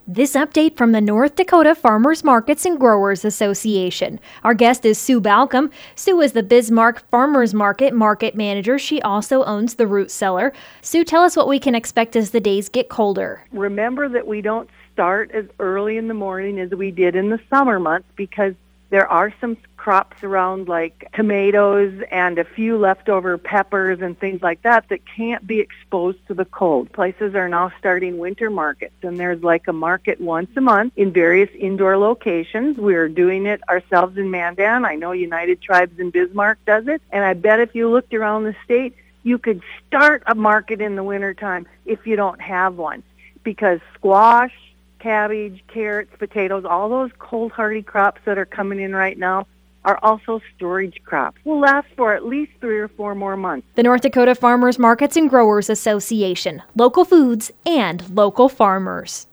This update from the North Dakota Farmers Markets and Growers Association. Our guest is Sue Balcom. Sue is the Bismarck Farmers Market market manager. She also owns the Root Cellar. Sue, tell us what we can expect as the days get colder. Remember that we don't start as early in the morning as we did in the summer months because there are some crops around like tomatoes and a few leftover peppers and things like that can't be exposed to the cold. Places are now starting winter markets, and there's like a market once a month in various indoor locations. We're doing it ourselves in Mandan. I know United Tribes in Bismarck does it, and I bet if you looked around the state, you could start a market in the wintertime if you don't have one, because squash, cabbage, carrots, potatoes, all those cold hardy crops that are coming in right now are also storage crops. Will last for at least 3 or 4 more months. The North Dakota Farmers Markets and Growers Association. Local foods and local farmers.